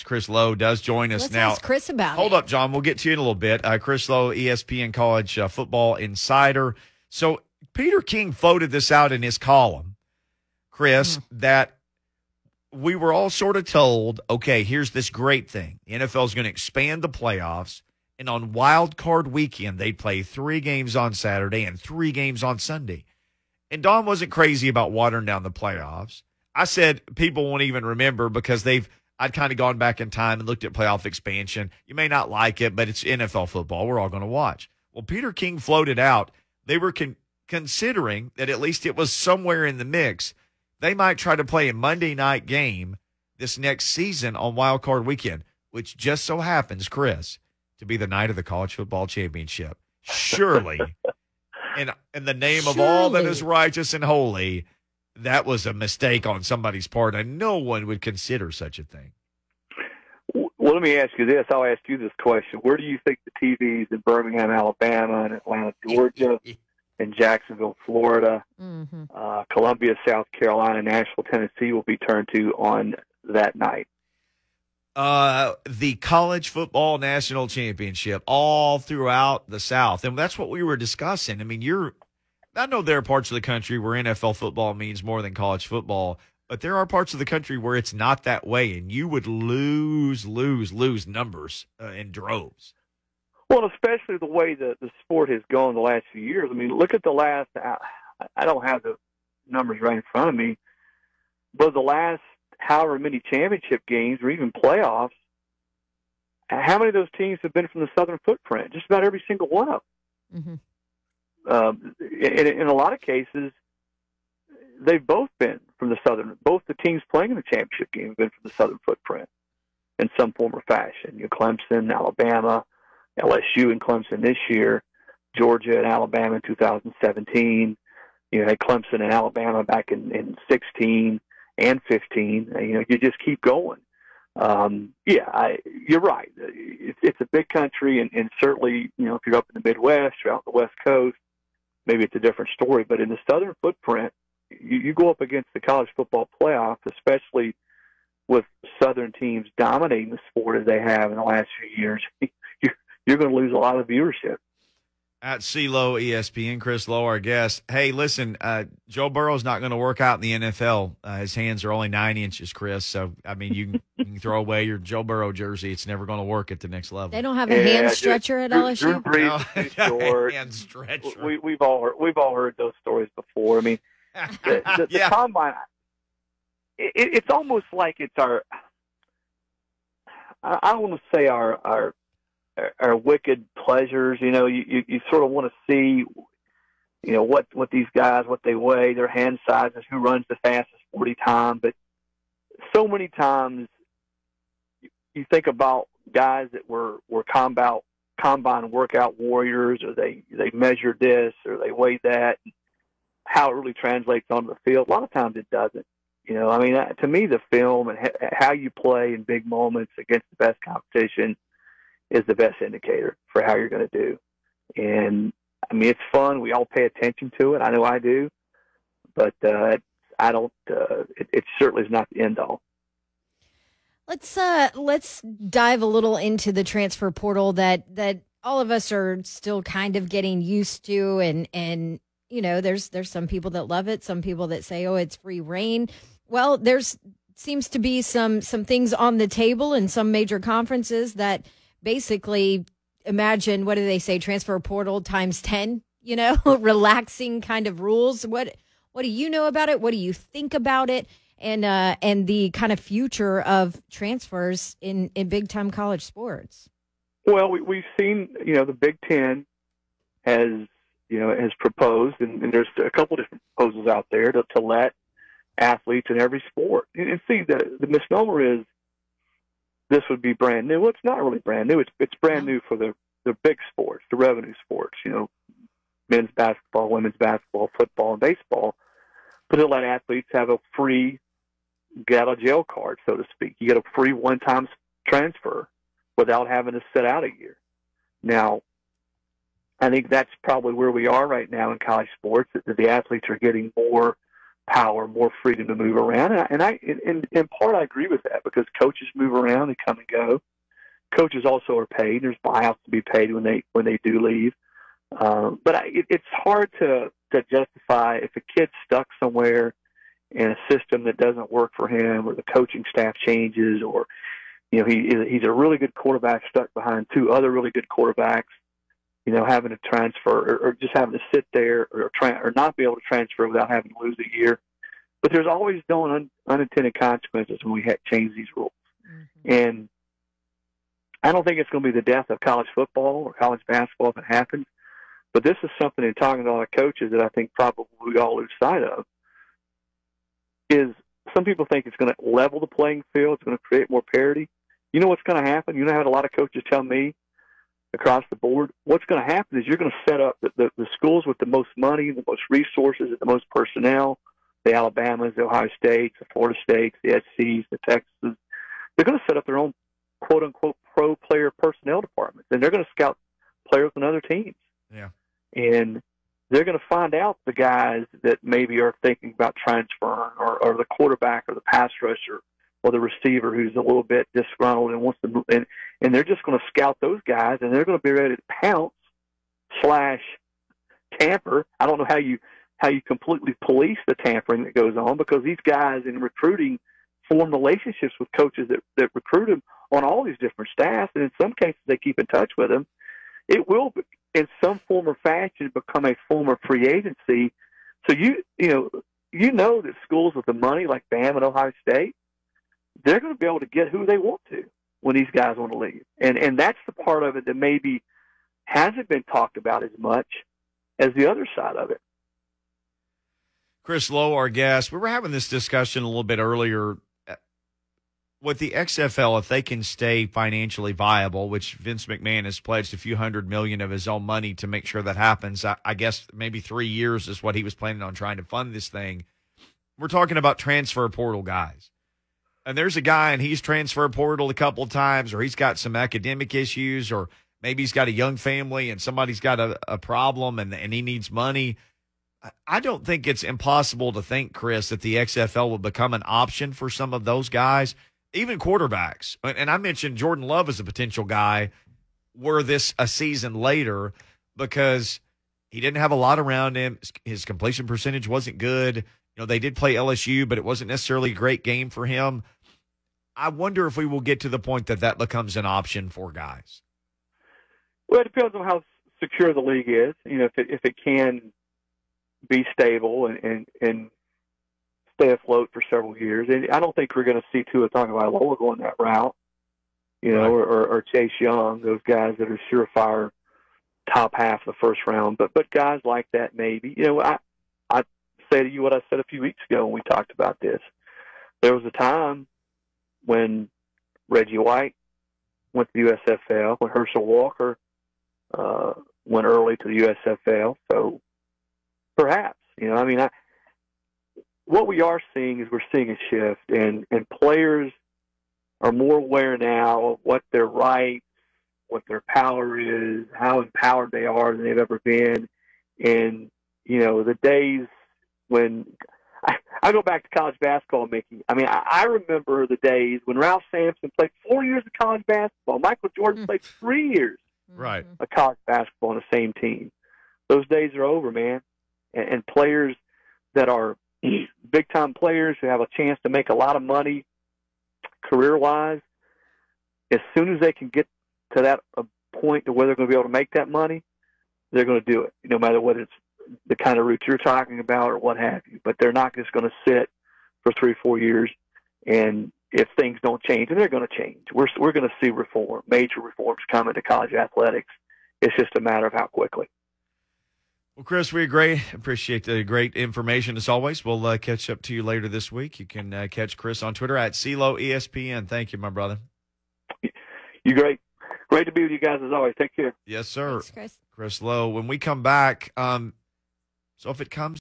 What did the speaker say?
Chris Lowe does join us Let's now. ask Chris about Hold it. up, John. We'll get to you in a little bit. Chris Lowe, ESPN College Football Insider. So Peter King floated this out in his column, Chris, that we were all sort of told, okay, here's this great thing. The NFL is going to expand the playoffs, and on Wild Card Weekend, they play 3 games on Saturday and 3 games on Sunday. And Don wasn't crazy about watering down the playoffs. I said people won't even remember because I'd kind of gone back in time and looked at playoff expansion. You may not like it, but it's NFL football. We're all going to watch. Well, Peter King floated out. They were considering that at least it was somewhere in the mix. They might try to play a Monday night game this next season on Wild Card Weekend, which just so happens, Chris, to be the night of the College Football Championship. Surely, in the name of all that is righteous and holy, that was a mistake on somebody's part, and no one would consider such a thing. Well, let me ask you this. I'll ask you this question. Where do you think the TVs in Birmingham, Alabama, and Atlanta, Georgia, and Jacksonville, Florida, Columbia, South Carolina, Nashville, Tennessee will be turned to on that night? The College Football National Championship all throughout the South. And that's what we were discussing. I mean, I know there are parts of the country where NFL football means more than college football, but there are parts of the country where it's not that way, and you would lose numbers in droves. Well, especially the way the sport has gone the last few years. I mean, look at the last – I don't have the numbers right in front of me, but the last however many championship games or even playoffs, how many of those teams have been from the Southern footprint? Just about every single one of them. In a lot of cases, they've both been from the Southern. Both the teams playing in the championship game have been from the Southern footprint in some form or fashion. Clemson, Alabama, LSU and Clemson this year, Georgia and Alabama in 2017. You had Clemson and Alabama back in 16 and 15. You just keep going. You're right. It's a big country, and certainly, if you're up in the Midwest or out on the West Coast, maybe it's a different story. But in the Southern footprint, you go up against the college football playoff, especially with Southern teams dominating the sport as they have in the last few years. You're going to lose a lot of viewership. At CeeLo, ESPN, Chris Lowe, our guest. Hey, listen, Joe Burrow's not going to work out in the NFL. His hands are only 9 inches, Chris. So, I mean, you can throw away your Joe Burrow jersey. It's never going to work at the next level. They don't have a hand stretcher at LSU? Drew Brees is short. Hand stretcher. We've all heard those stories before. I mean, the combine, it's almost like it's our – I don't want to say our wicked pleasures. You sort of want to see, what these guys, what they weigh, their hand sizes, who runs the fastest 40 time. But so many times you think about guys that were combine workout warriors, or they measured this or they weighed that, how it really translates onto the field. A lot of times it doesn't. To me, the film and how you play in big moments against the best competition is the best indicator for how you're going to do. And I mean, it's fun. We all pay attention to it. I know I do, but I don't. It certainly is not the end all. Let's dive a little into the transfer portal that all of us are still kind of getting used to, and there's some people that love it, some people that say, oh, it's free reign. Well, there's seems to be some things on the table in some major conferences that basically imagine, what do they say, transfer portal times 10, relaxing kind of rules. What do you know about it? What do you think about it? And the kind of future of transfers in big time college sports? Well, we've seen, the Big Ten has proposed, and there's a couple different proposals out there to let athletes in every sport. And see, the misnomer is this would be brand new. Well, it's not really brand new. It's brand new for the big sports, the revenue sports, men's basketball, women's basketball, football, and baseball. But it'll let athletes have a free get out of jail card, so to speak. You get a free one-time transfer without having to sit out a year. Now, I think that's probably where we are right now in college sports, that the athletes are getting more power, more freedom to move around. And in part, I agree with that because coaches move around, they come and go. Coaches also are paid. There's buyouts to be paid when they do leave. But it's hard to justify if a kid's stuck somewhere in a system that doesn't work for him, or the coaching staff changes, or he's a really good quarterback stuck behind two other really good quarterbacks. Having to transfer or just having to sit there or not be able to transfer without having to lose a year. But there's always unintended consequences when we change these rules. Mm-hmm. And I don't think it's going to be the death of college football or college basketball if it happens. But this is something, in talking to a lot of coaches, that I think probably we all lose sight of, is some people think it's going to level the playing field. It's going to create more parity. You know what's going to happen? I had a lot of coaches tell me across the board, what's going to happen is you're going to set up the schools with the most money, the most resources, the most personnel, the Alabamas, the Ohio States, the Florida States, the SCs, the Texas. They're going to set up their own quote-unquote pro player personnel departments, and they're going to scout players on other teams. Yeah. And they're going to find out the guys that maybe are thinking about transferring, or the quarterback or the pass rusher or the receiver who's a little bit disgruntled and wants to move in. And they're just going to scout those guys, and they're going to be ready to pounce / tamper. I don't know how you completely police the tampering that goes on, because these guys in recruiting form relationships with coaches that recruit them on all these different staffs, and in some cases they keep in touch with them. It will, in some form or fashion, become a form of free agency. So you know that schools with the money like Bama and Ohio State, they're going to be able to get who they want to when these guys want to leave. And that's the part of it that maybe hasn't been talked about as much as the other side of it. Chris Low, our guest, we were having this discussion a little bit earlier. With the XFL, if they can stay financially viable, which Vince McMahon has pledged a few $100 million of his own money to make sure that happens, I guess maybe 3 years is what he was planning on trying to fund this thing. We're talking about transfer portal guys. And there's a guy, and he's transfer portal a couple of times, or he's got some academic issues, or maybe he's got a young family and somebody's got a problem and he needs money. I don't think it's impossible to think, Chris, that the XFL will become an option for some of those guys, even quarterbacks. And I mentioned Jordan Love as a potential guy were this a season later, because he didn't have a lot around him. His completion percentage wasn't good. They did play LSU, but it wasn't necessarily a great game for him. I wonder if we will get to the point that becomes an option for guys. Well, it depends on how secure the league is. If it can be stable and stay afloat for several years. And I don't think we're going to see Tua Tagovailoa going that route, right. or Chase Young, those guys that are surefire top half of the first round. But guys like that, maybe. I say to you what I said a few weeks ago when we talked about this. There was a time when Reggie White went to the USFL, when Herschel Walker went early to the USFL. So perhaps, what we are seeing is we're seeing a shift, and players are more aware now of what their rights, what their power is, how empowered they are than they've ever been. And, the days when I go back to college basketball, Mickey. I remember the days when Ralph Sampson played 4 years of college basketball. Michael Jordan played 3 years right. of college basketball on the same team. Those days are over, man. And players that are big-time players who have a chance to make a lot of money career-wise, as soon as they can get to that point to where they're going to be able to make that money, they're going to do it, no matter whether it's the kind of route you're talking about or what have you. But they're not just going to sit for 3-4 years, and if things don't change, and they're going to change, we're going to see major reforms coming to college athletics. It's just a matter of how quickly. Well, Chris, we appreciate the great information as always. We'll catch up to you later this week. You can catch Chris on Twitter at CeeLo ESPN. Thank you, my brother. You great. Great to be with you guys as always. Take care. Yes, sir. Thanks, Chris. Chris Low. When we come back, so if it comes